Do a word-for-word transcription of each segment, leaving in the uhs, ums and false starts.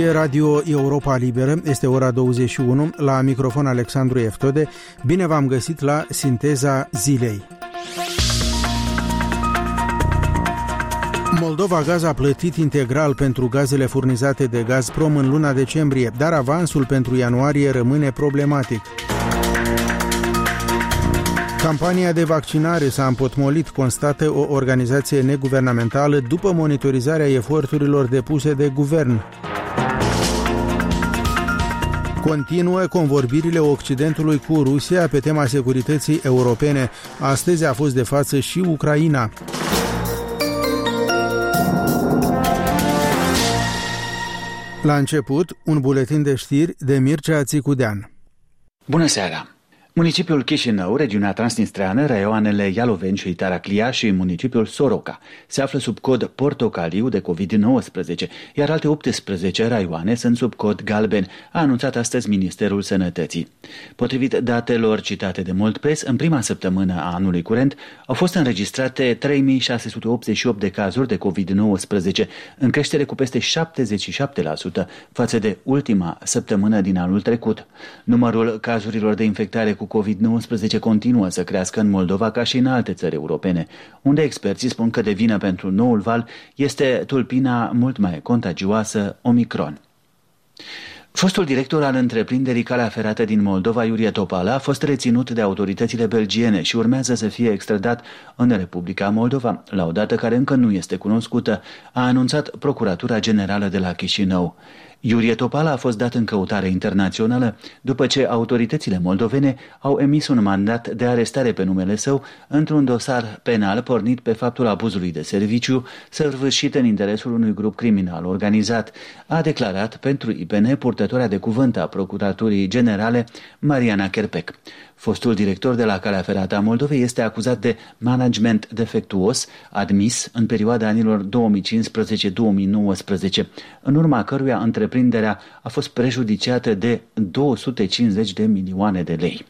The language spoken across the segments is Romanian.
e Radio Europa Liberă, este ora douăzeci și unu, la microfon Alexandru Eftode. Bine v-am găsit la Sinteza Zilei. Moldova Gaz a plătit integral pentru gazele furnizate de Gazprom în luna decembrie, dar avansul pentru ianuarie rămâne problematic. Campania de vaccinare s-a împotmolit, constată o organizație neguvernamentală după monitorizarea eforturilor depuse de guvern. Continuă convorbirile Occidentului cu Rusia pe tema securității europene. Astăzi a fost de față și Ucraina. La început, un buletin de știri de Mircea Țicudean. Bună seara! Municipiul Chișinău, regiunea transnistreană, raioanele Ialoveni și Taraclia și municipiul Soroca se află sub cod portocaliu de covid nouăsprezece, iar alte optsprezece raioane sunt sub cod galben, a anunțat astăzi Ministerul Sănătății. Potrivit datelor citate de Moldpress, în prima săptămână a anului curent au fost înregistrate trei mii șase sute optzeci și opt de cazuri de covid nouăsprezece, în creștere cu peste șaptezeci și șapte la sută față de ultima săptămână din anul trecut. Numărul cazurilor de infectare cu covid nouăsprezece continuă să crească în Moldova ca și în alte țări europene, unde experții spun că de vină pentru noul val este tulpina mult mai contagioasă Omicron. Fostul director al întreprinderii Calea Ferată din Moldova, Iurie Topala, a fost reținut de autoritățile belgiene și urmează să fie extradat în Republica Moldova, la o dată care încă nu este cunoscută, a anunțat Procuratura Generală de la Chișinău. Iurie Topala a fost dat în căutare internațională după ce autoritățile moldovene au emis un mandat de arestare pe numele său într-un dosar penal pornit pe faptul abuzului de serviciu săvârșit în interesul unui grup criminal organizat, a declarat pentru I P N purtătoarea de cuvânt a Procuraturii Generale Mariana Kerpec. Fostul director de la Calea Ferată a Moldovei este acuzat de management defectuos admis în perioada anilor două mii cincisprezece două mii nouăsprezece, în urma căruia întreprinderea a fost prejudiciată de două sute cincizeci de milioane de lei.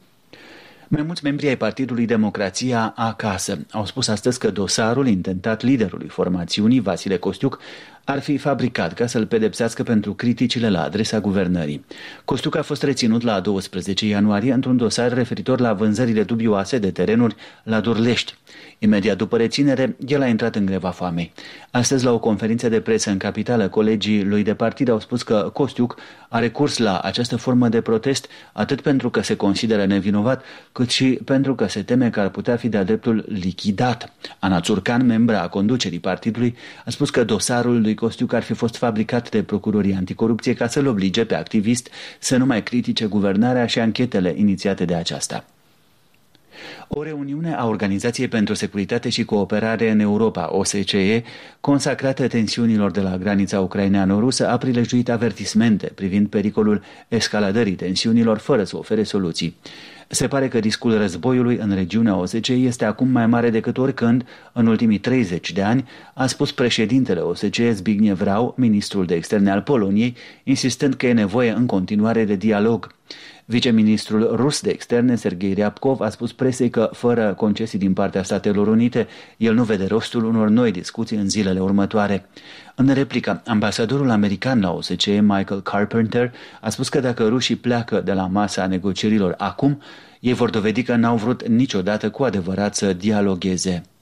Mai mulți membri ai Partidului Democrația Acasă au spus astăzi că dosarul intentat liderului formațiunii, Vasile Costiuc, ar fi fabricat ca să-l pedepsească pentru criticile la adresa guvernării. Costiuc a fost reținut la doisprezece ianuarie într-un dosar referitor la vânzările dubioase de terenuri la Durlești. Imediat după reținere, el a intrat în greva foamei. Astăzi, la o conferință de presă în capitală, colegii lui de partid au spus că Costiuc a recurs la această formă de protest atât pentru că se consideră nevinovat, cât și pentru că se teme că ar putea fi de-a dreptul lichidat. Ana Țurcan, membra a conducerii partidului, a spus că dosarul lui Costiuc ar fi fost fabricat de procurorii anticorupție ca să-l oblige pe activist să nu mai critique guvernarea și anchetele inițiate de aceasta. O reuniune a Organizației pentru Securitate și Cooperare în Europa, O S C E, consacrată tensiunilor de la granița ucraineano-rusă, a prilejuit avertismente privind pericolul escaladării tensiunilor fără să ofere soluții. Se pare că riscul războiului în regiunea O S C E este acum mai mare decât oricând în ultimii treizeci de ani, a spus președintele O S C E Zbigniew Rau, ministrul de externe al Poloniei, insistând că e nevoie în continuare de dialog. Viceministrul rus de externe, Sergei Ryabkov, a spus presei că, fără concesii din partea Statelor Unite, el nu vede rostul unor noi discuții în zilele următoare. În replică, ambasadorul american la O S C E, Michael Carpenter, a spus că dacă rușii pleacă de la masa negocierilor acum, ei vor dovedi că n-au vrut niciodată cu adevărat să dialogheze.